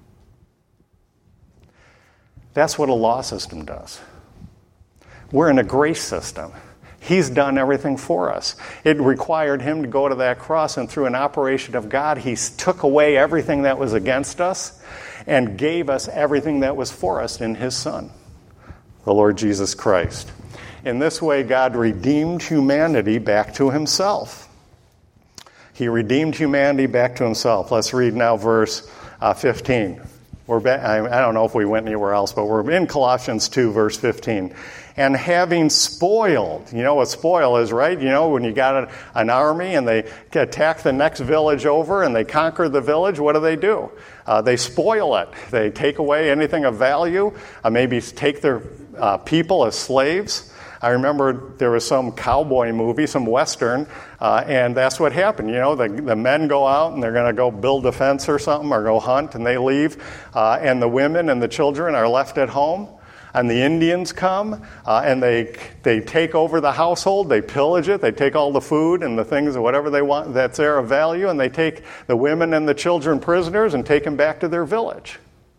That's what a law system does. We're in a grace system. He's done everything for us. It required him to go to that cross, and through an operation of God, he took away everything that was against us and gave us everything that was for us in his Son, the Lord Jesus Christ. In this way, God redeemed humanity back to himself. He redeemed humanity back to himself. Let's read now verse 15. I don't know if we went anywhere else, but we're in Colossians 2, verse 15. And having spoiled, you know what spoil is, right? You know, when you got an army and they attack the next village over and they conquer the village, what do? They spoil it. They take away anything of value, maybe take their people as slaves. I remember there was some cowboy movie, some Western, and that's what happened. You know, the men go out and they're going to go build a fence or something or go hunt, and they leave, and the women and the children are left at home. And the Indians come, and they take over the household, they pillage it, they take all the food and the things, whatever they want that's there of value, and they take the women and the children prisoners and take them back to their village.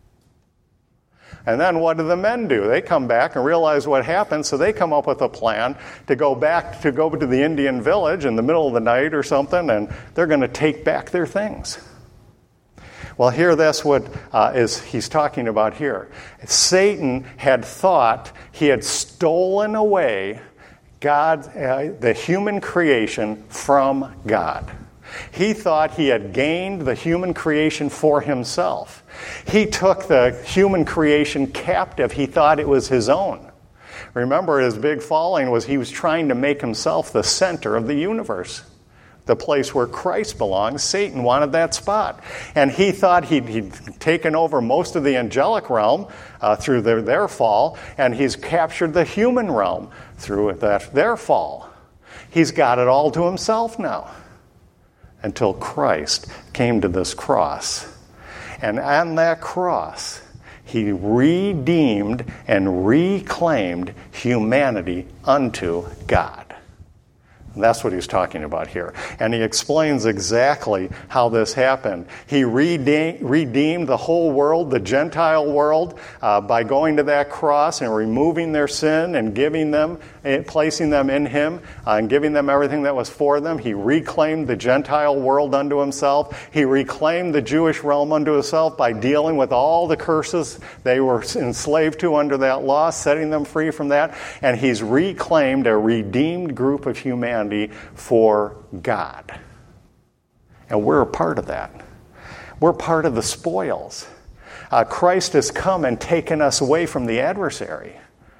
And then what do the men do? They come back and realize what happened, so they come up with a plan to go to the Indian village in the middle of the night or something, and they're going to take back their things. Well, here that's what he's talking about here. Satan had thought he had stolen away God, the human creation from God. He thought he had gained the human creation for himself. He took the human creation captive. He thought it was his own. Remember, his big falling was he was trying to make himself the center of the universe. The place where Christ belongs. Satan wanted that spot. And he thought he'd taken over most of the angelic realm through their fall, and he's captured the human realm through their fall. He's got it all to himself now. Until Christ came to this cross. And on that cross, he redeemed and reclaimed humanity unto God. That's what he's talking about here. And he explains exactly how this happened. He redeemed the whole world, the Gentile world, by going to that cross and removing their sin and placing them in him and giving them everything that was for them. He reclaimed the Gentile world unto himself. He reclaimed the Jewish realm unto himself by dealing with all the curses they were enslaved to under that law, setting them free from that. And he's reclaimed a redeemed group of humanity for God. And we're a part of that. We're part of the spoils. Christ has come and taken us away from the adversary.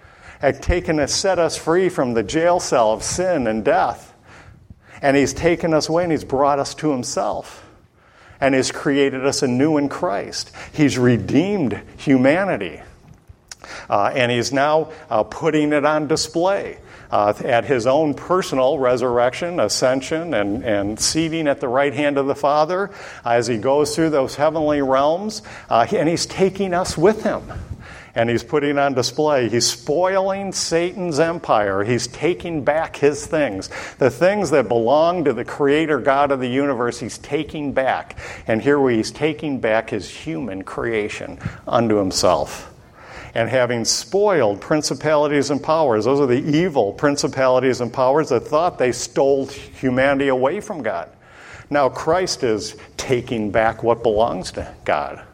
Set us free from the jail cell of sin and death. And he's taken us away and he's brought us to himself. And he's created us anew in Christ. He's redeemed humanity. And he's now putting it on display. At his own personal resurrection, ascension, and seating at the right hand of the Father as he goes through those heavenly realms. And he's taking us with him. And he's putting on display. He's spoiling Satan's empire. He's taking back his things. The things that belong to the Creator God of the universe, he's taking back. And here he's taking back his human creation unto himself. And having spoiled principalities and powers, those are the evil principalities and powers that thought they stole humanity away from God. Now Christ is taking back what belongs to God.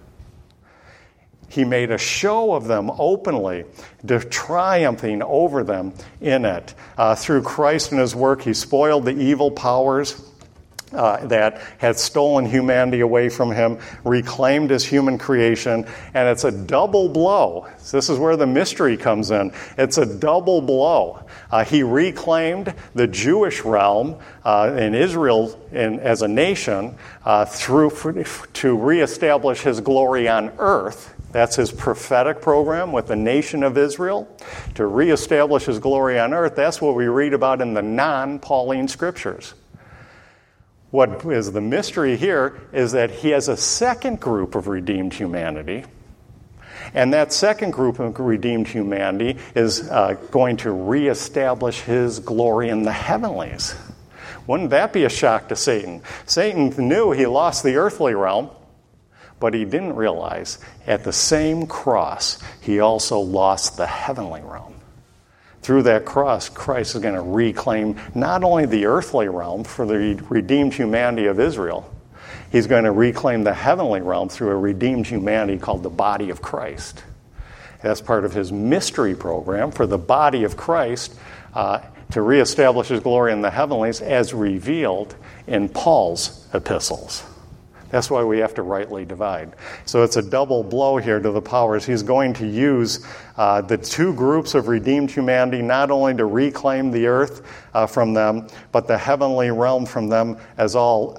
He made a show of them openly, triumphing over them in it. Through Christ and his work, he spoiled the evil powers that had stolen humanity away from him, reclaimed his human creation, and it's a double blow. This is where the mystery comes in. It's a double blow. He reclaimed the Jewish realm in Israel as a nation to reestablish his glory on earth. That's his prophetic program with the nation of Israel, to reestablish his glory on earth. That's what we read about in the non-Pauline scriptures. What is the mystery here is that he has a second group of redeemed humanity, and that second group of redeemed humanity is going to reestablish his glory in the heavenlies. Wouldn't that be a shock to Satan? Satan knew he lost the earthly realm, but he didn't realize at the same cross he also lost the heavenly realm. Through that cross, Christ is going to reclaim not only the earthly realm for the redeemed humanity of Israel, he's going to reclaim the heavenly realm through a redeemed humanity called the body of Christ. That's part of his mystery program for the body of Christ to reestablish his glory in the heavenlies as revealed in Paul's epistles. That's why we have to rightly divide. So it's a double blow here to the powers. He's going to use the two groups of redeemed humanity not only to reclaim the earth from them, but the heavenly realm from them as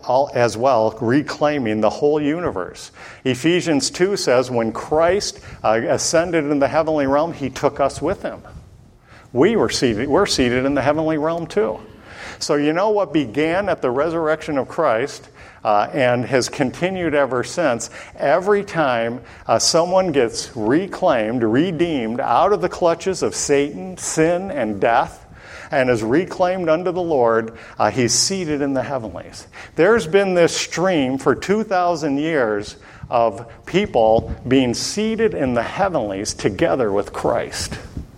well, reclaiming the whole universe. Ephesians 2 says when Christ ascended in the heavenly realm, he took us with him. We're seated in the heavenly realm too. So you know what began at the resurrection of Christ and has continued ever since. Every time someone gets reclaimed, redeemed out of the clutches of Satan, sin, and death, and is reclaimed unto the Lord, he's seated in the heavenlies. There's been this stream for 2,000 years of people being seated in the heavenlies together with Christ.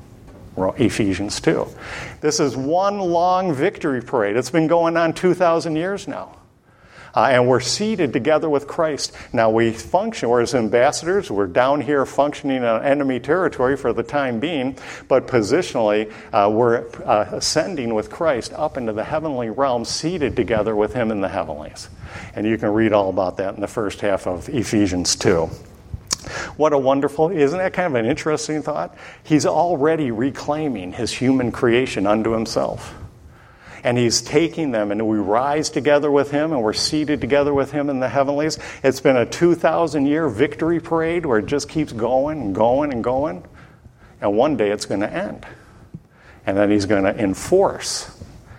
Ephesians 2. This is one long victory parade. It's been going on 2,000 years now. And we're seated together with Christ. Now we function, we're as ambassadors, we're down here functioning on enemy territory for the time being, but positionally we're ascending with Christ up into the heavenly realm, seated together with him in the heavenlies. And you can read all about that in the first half of Ephesians 2. What a wonderful, isn't that kind of an interesting thought? He's already reclaiming his human creation unto himself. And he's taking them, and we rise together with him, and we're seated together with him in the heavenlies. It's been a 2,000-year victory parade where it just keeps going and going and going. And one day it's going to end. And then he's going to enforce.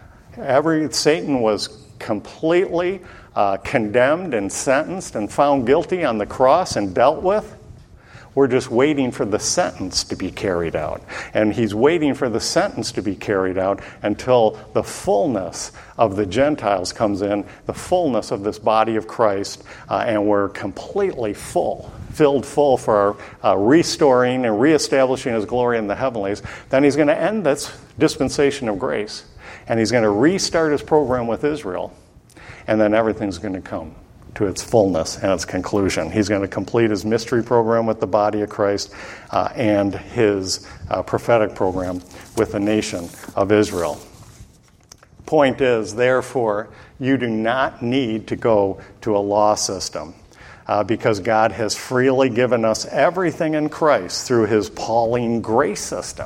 Satan was completely condemned and sentenced and found guilty on the cross and dealt with. We're just waiting for the sentence to be carried out. And he's waiting for the sentence to be carried out until the fullness of the Gentiles comes in, the fullness of this body of Christ, and we're completely filled full for restoring and reestablishing his glory in the heavenlies. Then he's going to end this dispensation of grace, and he's going to restart his program with Israel, and then everything's going to come to its fullness and its conclusion. He's going to complete his mystery program with the body of Christ and his prophetic program with the nation of Israel. Point is, therefore, you do not need to go to a law system because God has freely given us everything in Christ through his Pauline grace system.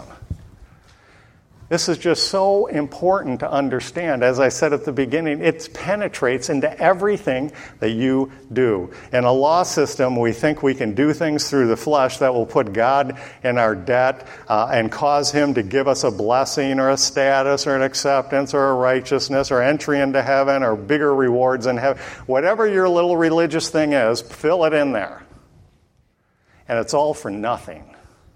This is just so important to understand. As I said at the beginning, it penetrates into everything that you do. In a law system, we think we can do things through the flesh that will put God in our debt and cause him to give us a blessing or a status or an acceptance or a righteousness or entry into heaven or bigger rewards in heaven. Whatever your little religious thing is, fill it in there. And it's all for nothing.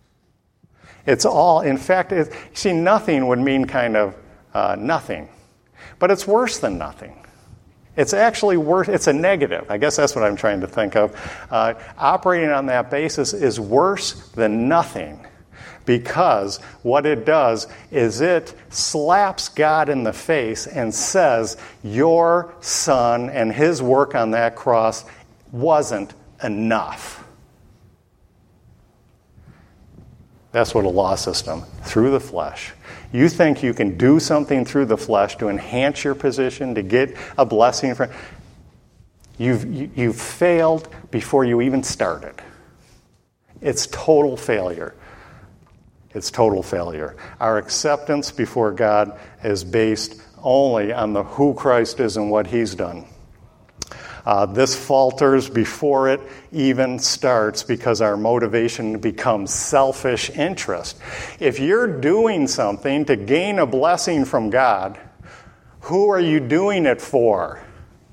It's all, in fact, nothing would mean kind of nothing. But it's worse than nothing. It's actually worse, it's a negative. I guess that's what I'm trying to think of. Operating on that basis is worse than nothing because what it does is it slaps God in the face and says, your son and his work on that cross wasn't enough. That's what a law system, through the flesh. You think you can do something through the flesh to enhance your position, to get a blessing from. You've failed before you even started. It's total failure. It's total failure. Our acceptance before God is based only on who Christ is and what He's done. This falters before it even starts because our motivation becomes selfish interest. If you're doing something to gain a blessing from God, who are you doing it for?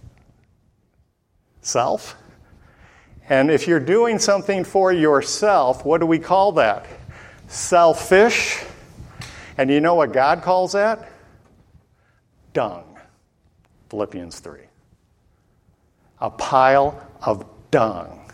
Self? And if you're doing something for yourself, what do we call that? Selfish. And you know what God calls that? Dung. Philippians 3. A pile of dung.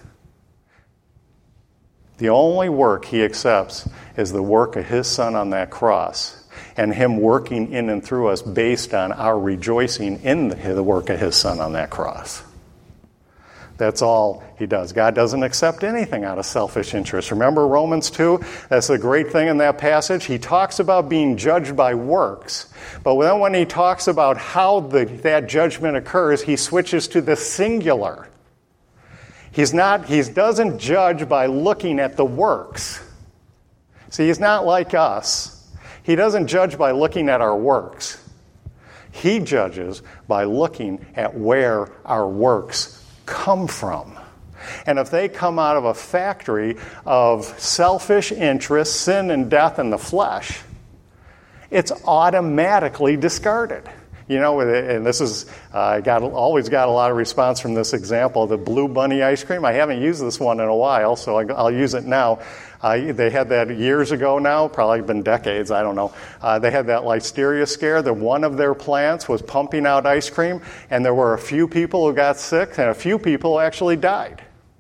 The only work He accepts is the work of His Son on that cross, and Him working in and through us based on our rejoicing in the work of His Son on that cross. That's all He does. God doesn't accept anything out of selfish interest. Remember Romans 2? That's the great thing in that passage. He talks about being judged by works. But then when he talks about how that judgment occurs, he switches to the singular. He doesn't judge by looking at the works. See, He's not like us. He doesn't judge by looking at our works. He judges by looking at where our works come from. And if they come out of a factory of selfish interest, sin and death in the flesh, it's automatically discarded. You know, and this is, I always got a lot of response from this example, the Blue Bunny ice cream. I haven't used this one in a while, so I'll use it now. They had that years ago now, probably been decades, I don't know. They had that listeria scare that one of their plants was pumping out ice cream, and there were a few people who got sick, and a few people actually died.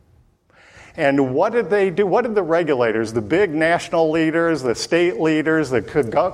And what did they do? What did the regulators, the big national leaders, the state leaders, the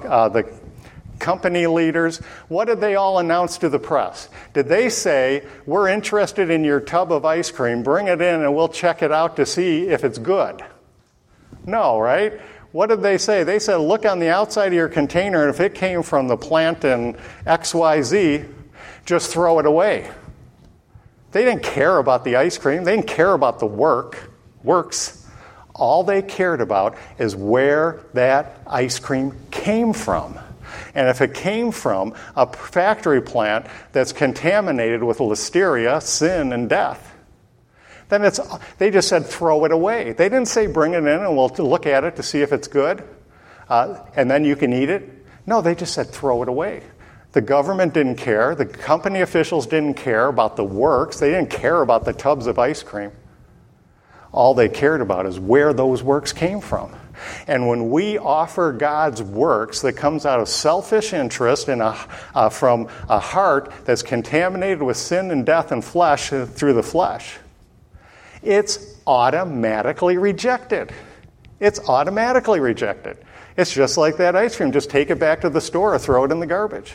company leaders, what did they all announce to the press? Did they say, we're interested in your tub of ice cream, bring it in and we'll check it out to see if it's good? No, right? What did they say? They said, look on the outside of your container, and if it came from the plant in XYZ, just throw it away. They didn't care about the ice cream. They didn't care about the works. All they cared about is where that ice cream came from. And if it came from a factory plant that's contaminated with listeria, sin, and death, then they just said throw it away. They didn't say bring it in and we'll look at it to see if it's good, and then you can eat it. No, they just said throw it away. The government didn't care. The company officials didn't care about the works. They didn't care about the tubs of ice cream. All they cared about is where those works came from. And when we offer God's works that comes out of selfish interest and from a heart that's contaminated with sin and death and flesh through the flesh, it's automatically rejected. It's automatically rejected. It's just like that ice cream. Just take it back to the store or throw it in the garbage.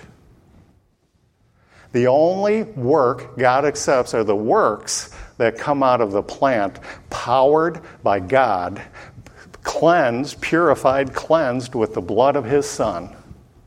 The only work God accepts are the works that come out of the plant, powered by God, cleansed, purified, cleansed with the blood of His Son.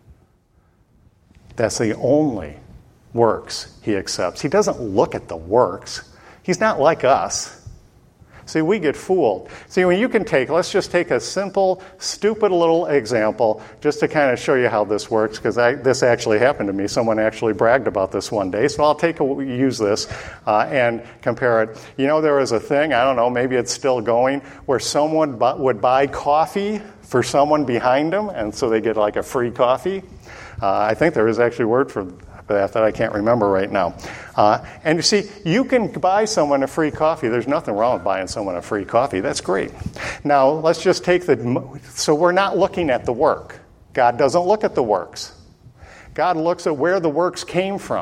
That's the only works He accepts. He doesn't look at the works. He's not like us. See, we get fooled. See, when you can let's just take a simple, stupid little example just to kind of show you how this works, because this actually happened to me. Someone actually bragged about this one day. So I'll use this and compare it. You know, there was a thing, I don't know, maybe it's still going, where someone would buy coffee for someone behind them, and so they get like a free coffee. I think there is actually a word for that I can't remember right now. And you see, you can buy someone a free coffee. There's nothing wrong with buying someone a free coffee. That's great. Now, let's just so we're not looking at the work. God doesn't look at the works. God looks at where the works came from.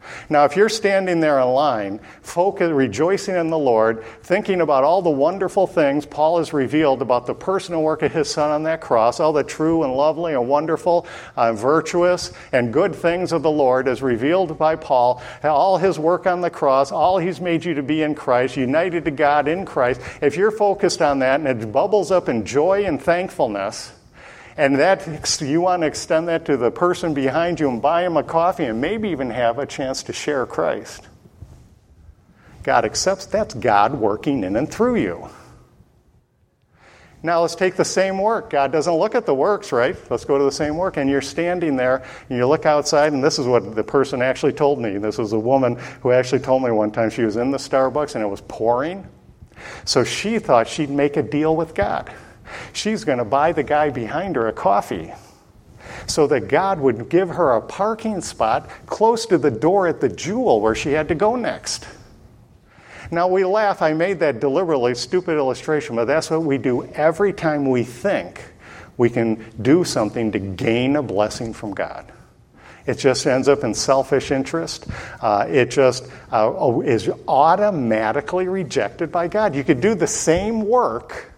Now, if you're standing there in line, rejoicing in the Lord, thinking about all the wonderful things Paul has revealed about the personal work of his Son on that cross, all the true and lovely and wonderful, virtuous and good things of the Lord as revealed by Paul, all his work on the cross, all he's made you to be in Christ, united to God in Christ, if you're focused on that and it bubbles up in joy and thankfulness, and that you want to extend that to the person behind you and buy him a coffee and maybe even have a chance to share Christ. God accepts that's God working in and through you. Now let's take the same work. God doesn't look at the works, right? Let's go to the same work. And you're standing there and you look outside, and this is what the person actually told me. This was a woman who actually told me one time she was in the Starbucks and it was pouring. So she thought she'd make a deal with God. She's going to buy the guy behind her a coffee so that God would give her a parking spot close to the door at the Jewel where she had to go next. Now we laugh. I made that deliberately stupid illustration, but that's what we do every time we think we can do something to gain a blessing from God. It just ends up in selfish interest. It just is automatically rejected by God. You could do the same work,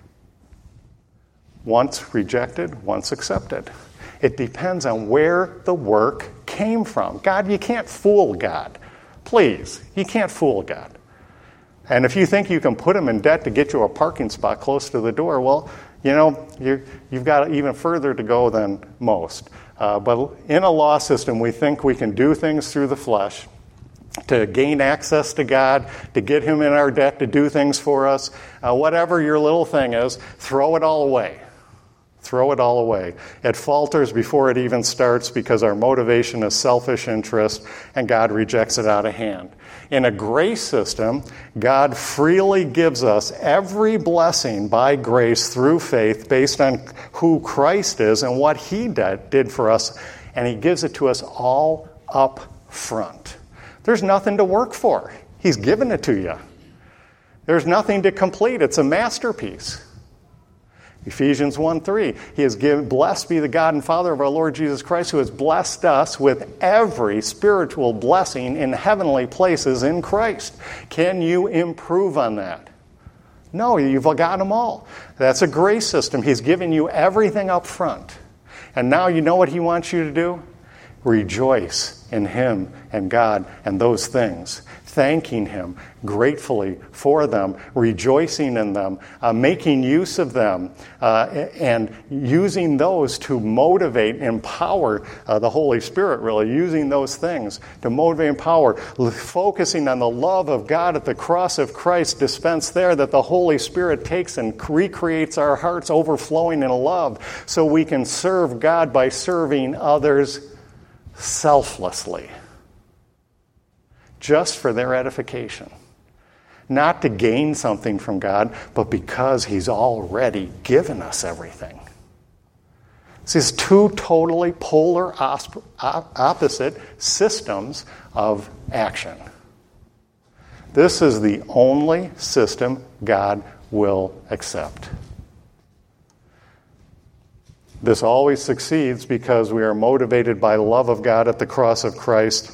once rejected, once accepted. It depends on where the work came from. God, you can't fool God. Please, you can't fool God. And if you think you can put him in debt to get you a parking spot close to the door, well, you know, you've got even further to go than most. But in a law system, we think we can do things through the flesh to gain access to God, to get him in our debt, to do things for us. Whatever your little thing is, throw it all away. Throw it all away. It falters before it even starts because our motivation is selfish interest, and God rejects it out of hand. In a grace system, God freely gives us every blessing by grace through faith based on who Christ is and what he did for us, and he gives it to us all up front. There's nothing to work for. He's given it to you. There's nothing to complete. It's a masterpiece. Ephesians 1:3, he has given, blessed be the God and Father of our Lord Jesus Christ, who has blessed us with every spiritual blessing in heavenly places in Christ. Can you improve on that? No, you've got them all. That's a grace system. He's given you everything up front. And now you know what he wants you to do? Rejoice in him and God and those things. Thanking him gratefully for them, rejoicing in them, making use of them, and using those to motivate, empower the Holy Spirit, really, using those things to motivate, empower, focusing on the love of God at the cross of Christ dispensed there, that the Holy Spirit takes and recreates our hearts overflowing in love so we can serve God by serving others selflessly. Just for their edification. Not to gain something from God, but because he's already given us everything. These two totally polar opposite systems of action. This is the only system God will accept. This always succeeds because we are motivated by love of God at the cross of Christ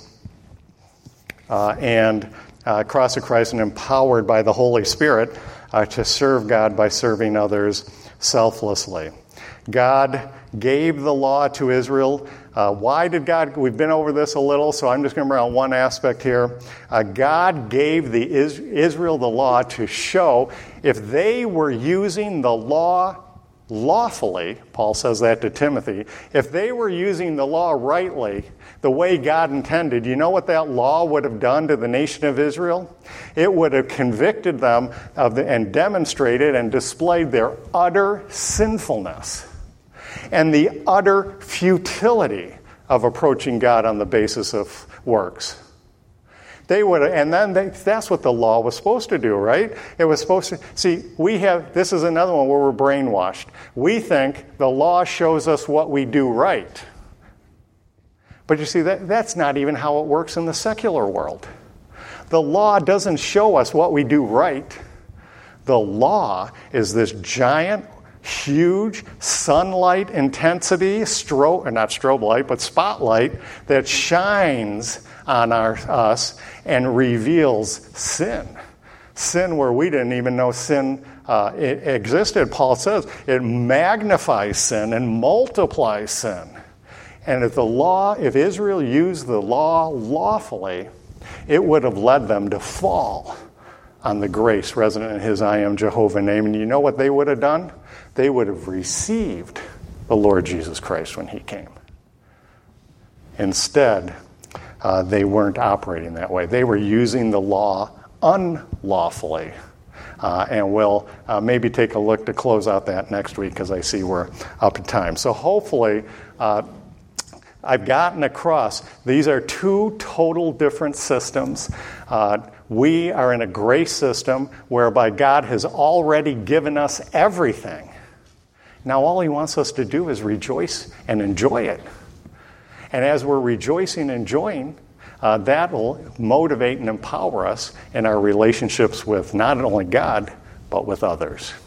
and empowered by the Holy Spirit to serve God by serving others selflessly. God gave the law to Israel. Why did God? We've been over this a little, so I'm just going to bring out one aspect here. God gave Israel the law to show if they were using the law lawfully, Paul says that to Timothy, if they were using the law rightly, the way God intended, you know what that law would have done to the nation of Israel? It would have convicted them and demonstrated and displayed their utter sinfulness and the utter futility of approaching God on the basis of works. They would, and then that's what the law was supposed to do, right? It was supposed to, this is another one where we're brainwashed. We think the law shows us what we do right. But you see, that's not even how it works in the secular world. The law doesn't show us what we do right. The law is this giant, huge sunlight intensity, not strobe light, but spotlight that shines on us and reveals sin. Sin where we didn't even know sin it existed. Paul says it magnifies sin and multiplies sin. And if Israel used the law lawfully, it would have led them to fall on the grace resident in his I am Jehovah name. And you know what they would have done? They would have received the Lord Jesus Christ when he came. Instead, they weren't operating that way. They were using the law unlawfully. And we'll maybe take a look to close out that next week because I see we're up in time. So hopefully I've gotten across these are two total different systems. We are in a grace system whereby God has already given us everything. Now all he wants us to do is rejoice and enjoy it. And as we're rejoicing and enjoying, that will motivate and empower us in our relationships with not only God, but with others.